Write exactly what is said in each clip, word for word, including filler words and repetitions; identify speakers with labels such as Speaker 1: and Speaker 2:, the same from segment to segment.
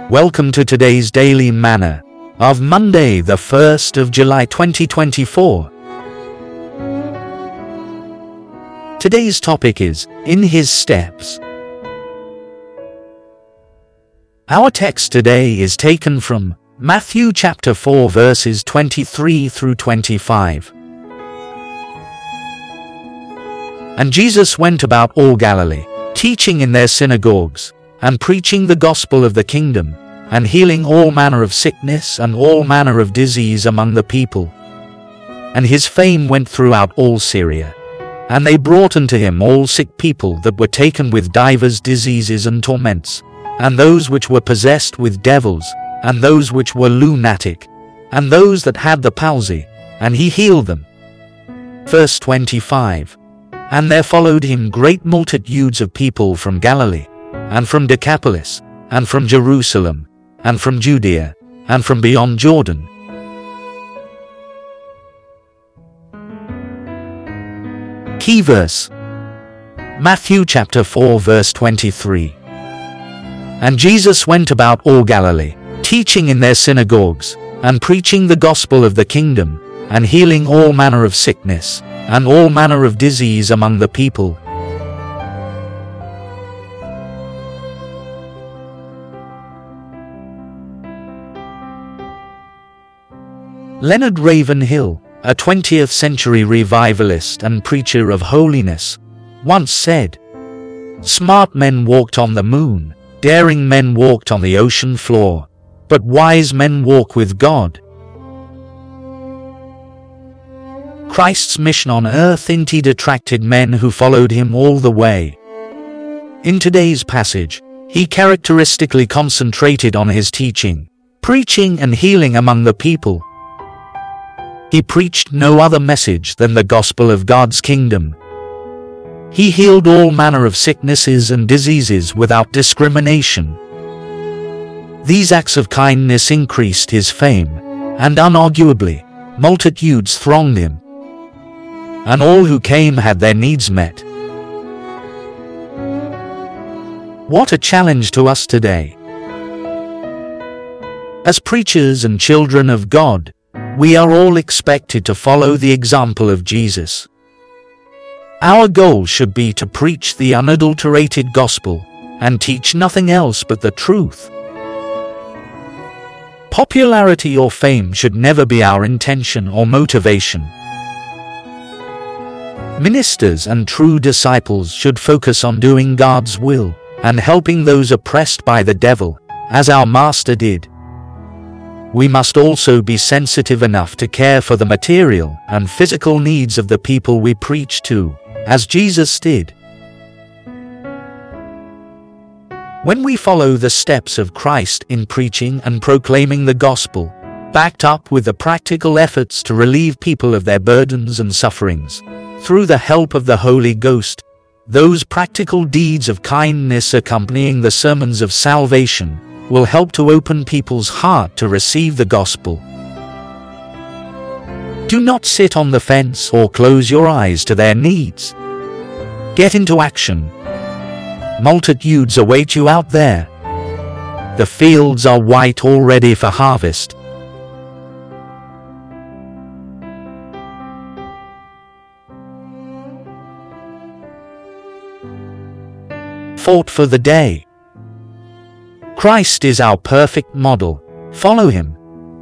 Speaker 1: Welcome to today's Daily Manna of Monday, the first of July twenty twenty-four. Today's topic is In His Steps. Our text today is taken from Matthew chapter four verses twenty-three through twenty-five. And Jesus went about all Galilee, teaching in their synagogues, and preaching the gospel of the kingdom, and healing all manner of sickness and all manner of disease among the people. And his fame went throughout all Syria. And they brought unto him all sick people that were taken with divers diseases and torments, and those which were possessed with devils, and those which were lunatic, and those that had the palsy, and he healed them. Verse twenty-five. And there followed him great multitudes of people from Galilee, and from Decapolis, and from Jerusalem, and from Judea, and from beyond Jordan. Key verse. Matthew chapter four verse twenty-three. And Jesus went about all Galilee, teaching in their synagogues, and preaching the gospel of the kingdom, and healing all manner of sickness, and all manner of disease among the people. Leonard Ravenhill, a twentieth century revivalist and preacher of holiness, once said, "Smart men walked on the moon, daring men walked on the ocean floor, but wise men walk with God." Christ's mission on earth indeed attracted men who followed him all the way. In today's passage, he characteristically concentrated on his teaching, preaching and healing among the people. He preached no other message than the gospel of God's kingdom. He healed all manner of sicknesses and diseases without discrimination. These acts of kindness increased his fame, and unarguably, multitudes thronged him. And all who came had their needs met. What a challenge to us today. As preachers and children of God, we are all expected to follow the example of Jesus. Our goal should be to preach the unadulterated gospel and teach nothing else but the truth. Popularity or fame should never be our intention or motivation. Ministers and true disciples should focus on doing God's will and helping those oppressed by the devil, as our Master did. We must also be sensitive enough to care for the material and physical needs of the people we preach to, as Jesus did. When we follow the steps of Christ in preaching and proclaiming the gospel, backed up with the practical efforts to relieve people of their burdens and sufferings, through the help of the Holy Ghost, those practical deeds of kindness accompanying the sermons of salvation will help to open people's heart to receive the gospel. Do not sit on the fence or close your eyes to their needs. Get into action. Multitudes await you out there. The fields are white already for harvest. Thought for the day. Christ is our perfect model. Follow him.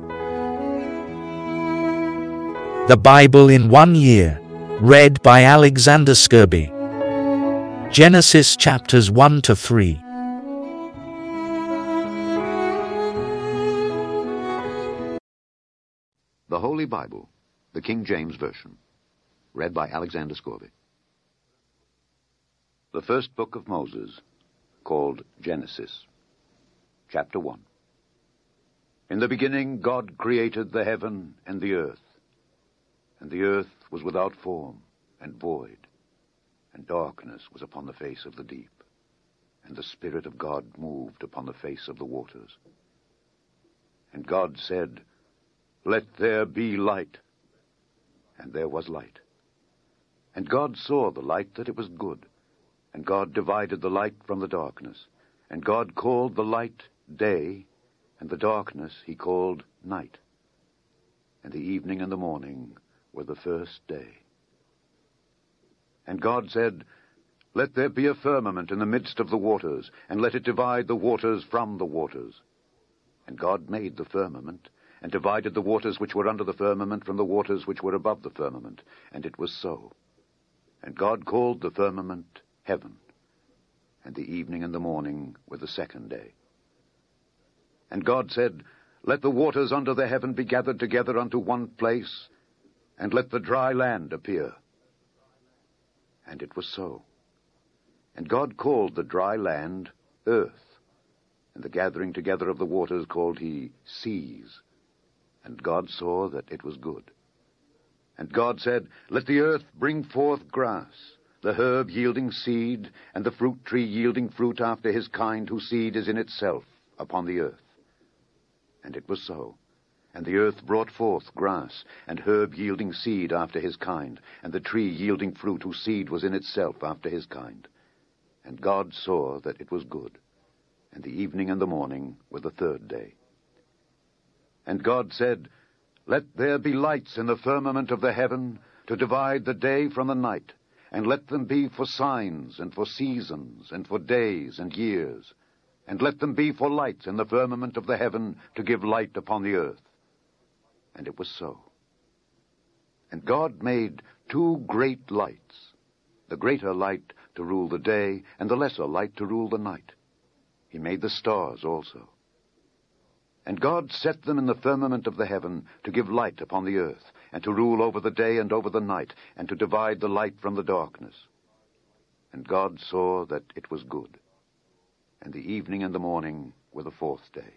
Speaker 1: The Bible in one year. Read by Alexander Scourby. Genesis chapters one to three.
Speaker 2: The Holy Bible, the King James Version. Read by Alexander Scourby. The first book of Moses, called Genesis. Chapter one. In the beginning God created the heaven and the earth. And the earth was without form and void, and darkness was upon the face of the deep. And the Spirit of God moved upon the face of the waters. And God said, "Let there be light." And there was light. And God saw the light that it was good. And God divided the light from the darkness. And God called the light day, and the darkness he called night. And the evening and the morning were the first day. And God said, Let there be a firmament in the midst of the waters, and let it divide the waters from the waters. And God made the firmament, and divided the waters which were under the firmament from the waters which were above the firmament. And it was so. And God called the firmament heaven. And the evening and the morning were the second day. And God said, Let the waters under the heaven be gathered together unto one place, and let the dry land appear. And it was so. And God called the dry land earth, and the gathering together of the waters called he seas. And God saw that it was good. And God said, Let the earth bring forth grass, the herb yielding seed, and the fruit tree yielding fruit after his kind, whose seed is in itself upon the earth. And it was so. And the earth brought forth grass, and herb yielding seed after his kind, and the tree yielding fruit, whose seed was in itself after his kind. And God saw that it was good. And the evening and the morning were the third day. And God said, Let there be lights in the firmament of the heaven, to divide the day from the night, and let them be for signs, and for seasons, and for days and years. And let them be for lights in the firmament of the heaven, to give light upon the earth. And it was so. And God made two great lights, the greater light to rule the day, and the lesser light to rule the night. He made the stars also. And God set them in the firmament of the heaven to give light upon the earth, and to rule over the day and over the night, and to divide the light from the darkness. And God saw that it was good. And the evening and the morning were the fourth day.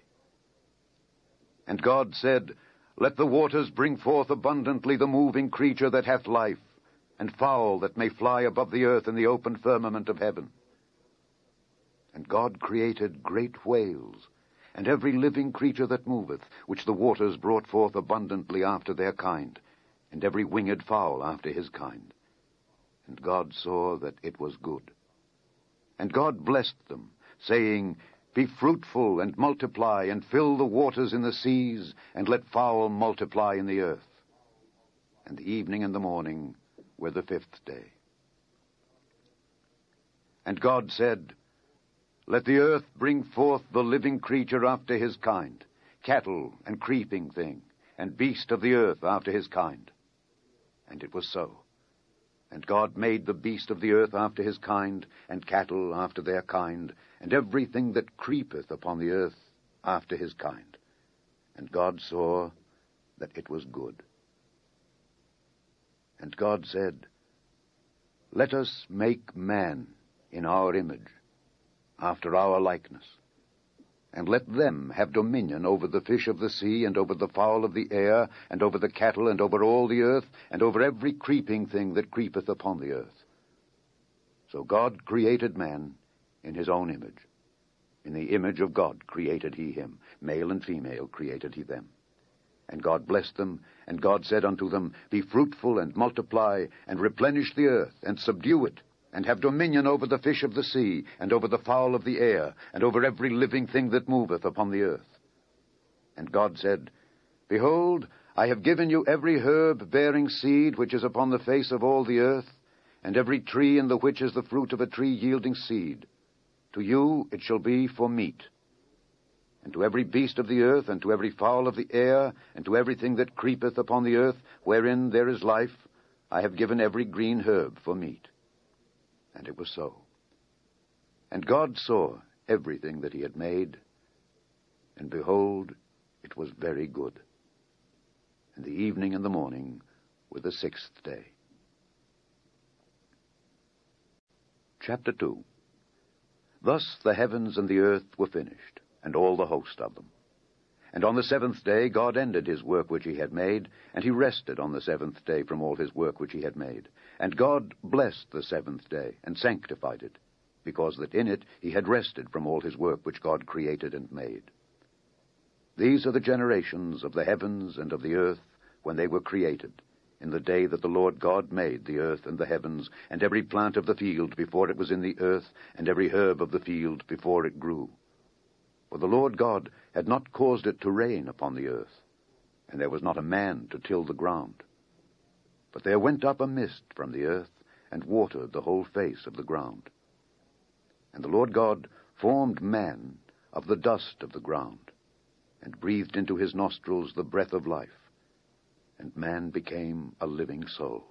Speaker 2: And God said, Let the waters bring forth abundantly the moving creature that hath life, and fowl that may fly above the earth in the open firmament of heaven. And God created great whales, and every living creature that moveth, which the waters brought forth abundantly after their kind, and every winged fowl after his kind. And God saw that it was good. And God blessed them, saying, Be fruitful, and multiply, and fill the waters in the seas, and let fowl multiply in the earth. And the evening and the morning were the fifth day. And God said, Let the earth bring forth the living creature after his kind, cattle and creeping thing, and beast of the earth after his kind. And it was so. And God made the beast of the earth after his kind, and cattle after their kind, and everything that creepeth upon the earth after his kind. And God saw that it was good. And God said, Let us make man in our image, after our likeness, and let them have dominion over the fish of the sea, and over the fowl of the air, and over the cattle, and over all the earth, and over every creeping thing that creepeth upon the earth. So God created man in his own image. In the image of God created he him. Male and female created he them. And God blessed them, and God said unto them, Be fruitful, and multiply, and replenish the earth, and subdue it, and have dominion over the fish of the sea, and over the fowl of the air, and over every living thing that moveth upon the earth. And God said, Behold, I have given you every herb bearing seed which is upon the face of all the earth, and every tree in the which is the fruit of a tree yielding seed. To you it shall be for meat. And to every beast of the earth, and to every fowl of the air, and to everything that creepeth upon the earth, wherein there is life, I have given every green herb for meat. And it was so. And God saw everything that he had made, and behold, it was very good. And the evening and the morning were the sixth day. Chapter two. Thus the heavens and the earth were finished, and all the host of them. And on the seventh day God ended his work which he had made, and he rested on the seventh day from all his work which he had made. And God blessed the seventh day, and sanctified it, because that in it he had rested from all his work which God created and made. These are the generations of the heavens and of the earth when they were created, in the day that the Lord God made the earth and the heavens, and every plant of the field before it was in the earth, and every herb of the field before it grew. For the Lord God had not caused it to rain upon the earth, and there was not a man to till the ground. But there went up a mist from the earth, and watered the whole face of the ground. And the Lord God formed man of the dust of the ground, and breathed into his nostrils the breath of life, and man became a living soul.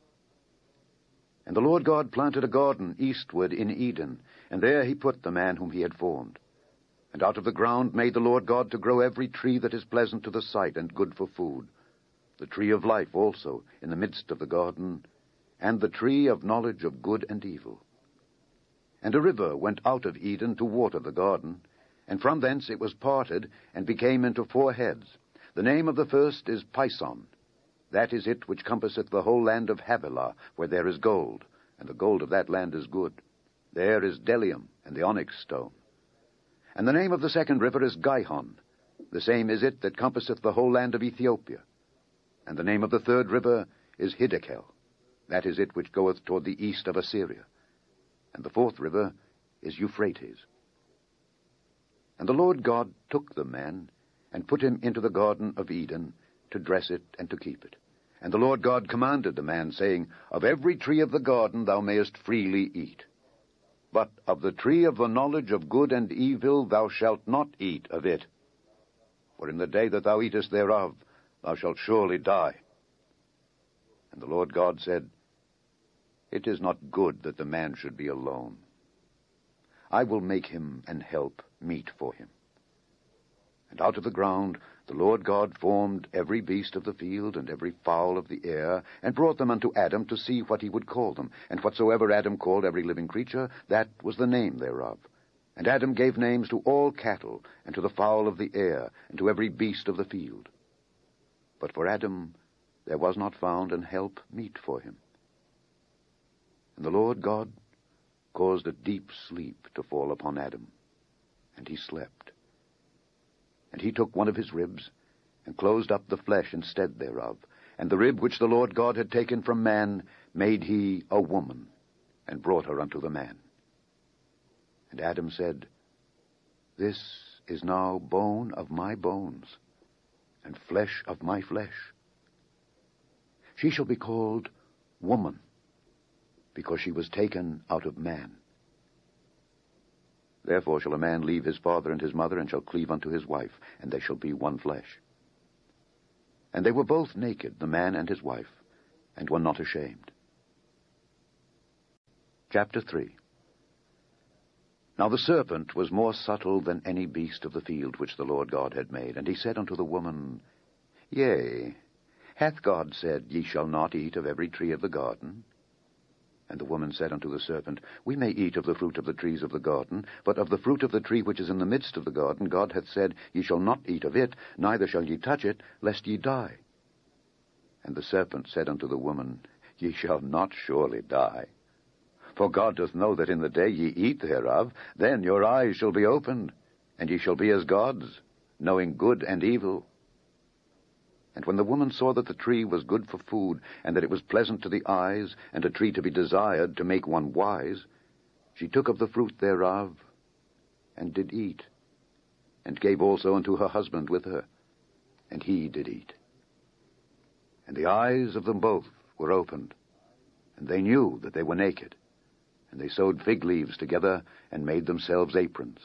Speaker 2: And the Lord God planted a garden eastward in Eden, and there he put the man whom he had formed. And out of the ground made the Lord God to grow every tree that is pleasant to the sight and good for food, the tree of life also in the midst of the garden, and the tree of knowledge of good and evil. And a river went out of Eden to water the garden, and from thence it was parted, and became into four heads. The name of the first is Pison. That is it which compasseth the whole land of Havilah, where there is gold, and the gold of that land is good. There is bdellium, and the onyx stone. And the name of the second river is Gihon. The same is it that compasseth the whole land of Ethiopia. And the name of the third river is Hiddekel. That is it which goeth toward the east of Assyria. And the fourth river is Euphrates. And the Lord God took the man, and put him into the garden of Eden, to dress it and to keep it. And the Lord God commanded the man, saying, Of every tree of the garden thou mayest freely eat. But of the tree of the knowledge of good and evil thou shalt not eat of it. For in the day that thou eatest thereof, thou shalt surely die. And the Lord God said, It is not good that the man should be alone. I will make him an help meet for him. And out of the ground the Lord God formed every beast of the field and every fowl of the air, and brought them unto Adam to see what he would call them. And whatsoever Adam called every living creature, that was the name thereof. And Adam gave names to all cattle, and to the fowl of the air, and to every beast of the field. But for Adam there was not found an help meet for him. And the Lord God caused a deep sleep to fall upon Adam, and he slept. And he took one of his ribs, and closed up the flesh instead thereof. And the rib which the Lord God had taken from man made he a woman, and brought her unto the man. And Adam said, This is now bone of my bones, and flesh of my flesh. She shall be called woman, because she was taken out of man. Therefore shall a man leave his father and his mother, and shall cleave unto his wife, and they shall be one flesh. And they were both naked, the man and his wife, and were not ashamed. Chapter three. Now the serpent was more subtle than any beast of the field which the Lord God had made. And he said unto the woman, Yea, hath God said, Ye shall not eat of every tree of the garden? And the woman said unto the serpent, We may eat of the fruit of the trees of the garden, but of the fruit of the tree which is in the midst of the garden, God hath said, Ye shall not eat of it, neither shall ye touch it, lest ye die. And the serpent said unto the woman, Ye shall not surely die. For God doth know that in the day ye eat thereof, then your eyes shall be opened, and ye shall be as gods, knowing good and evil. And when the woman saw that the tree was good for food, and that it was pleasant to the eyes, and a tree to be desired to make one wise, she took of the fruit thereof, and did eat, and gave also unto her husband with her, and he did eat. And the eyes of them both were opened, and they knew that they were naked, and they sewed fig leaves together, and made themselves aprons.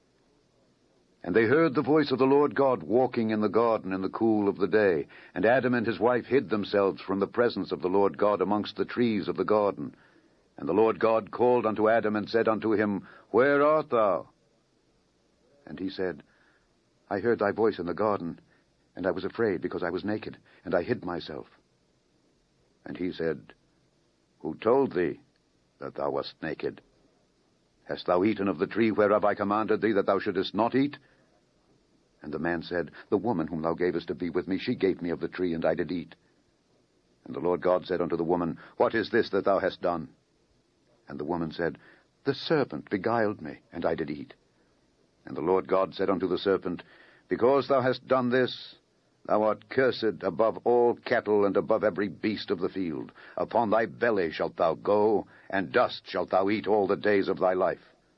Speaker 2: And they heard the voice of the Lord God walking in the garden in the cool of the day. And Adam and his wife hid themselves from the presence of the Lord God amongst the trees of the garden. And the Lord God called unto Adam, and said unto him, Where art thou? And he said, I heard thy voice in the garden, and I was afraid, because I was naked, and I hid myself. And he said, Who told thee that thou wast naked? Hast thou eaten of the tree whereof I commanded thee that thou shouldest not eat? And the man said, The woman whom thou gavest to be with me, she gave me of the tree, and I did eat. And the Lord God said unto the woman, What is this that thou hast done? And the woman said, The serpent beguiled me, and I did eat. And the Lord God said unto the serpent, Because thou hast done this, thou art cursed above all cattle, and above every beast of the field. Upon thy belly shalt thou go, and dust shalt thou eat all the days of thy life.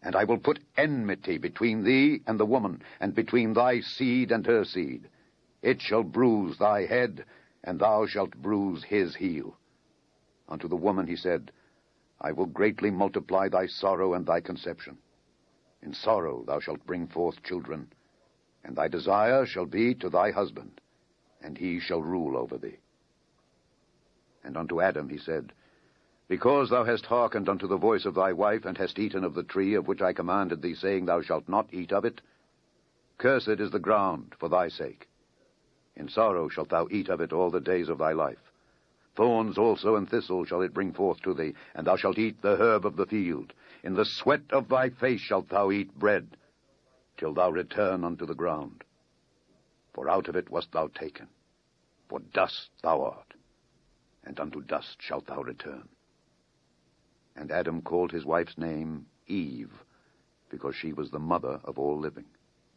Speaker 2: And I will put enmity between thee and the woman, and between thy seed and her seed. It shall bruise thy head, and thou shalt bruise his heel. Unto the woman he said, I will greatly multiply thy sorrow and thy conception. In sorrow thou shalt bring forth children, and thy desire shall be to thy husband, and he shall rule over thee. And unto Adam he said, Because thou hast hearkened unto the voice of thy wife, and hast eaten of the tree of which I commanded thee, saying, Thou shalt not eat of it, cursed is the ground for thy sake. In sorrow shalt thou eat of it all the days of thy life. Thorns also and thistles shall it bring forth to thee, and thou shalt eat the herb of the field. In the sweat of thy face shalt thou eat bread, till thou return unto the ground. For out of it wast thou taken, for dust thou art, and unto dust shalt thou return. And Adam called his wife's name Eve, because she was the mother of all living.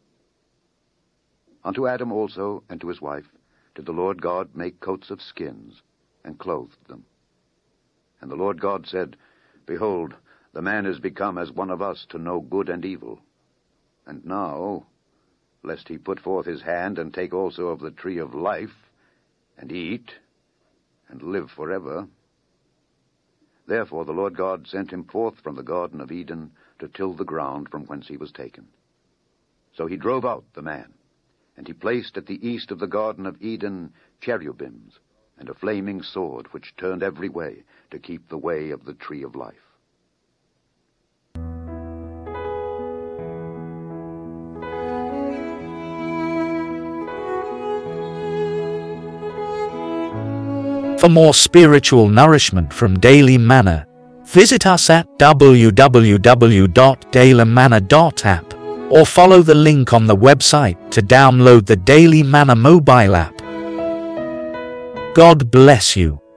Speaker 2: Unto Adam also and to his wife did the Lord God make coats of skins, and clothed them. And the Lord God said, Behold, the man is become as one of us to know good and evil. And now, lest he put forth his hand and take also of the tree of life, and eat, and live forever. Therefore the Lord God sent him forth from the Garden of Eden to till the ground from whence he was taken. So he drove out the man, and he placed at the east of the Garden of Eden cherubims, and a flaming sword which turned every way to keep the way of the tree of life.
Speaker 1: For more spiritual nourishment from Daily Manna, visit us at w w w dot daily manna dot app or follow the link on the website to download the Daily Manna mobile app. God bless you.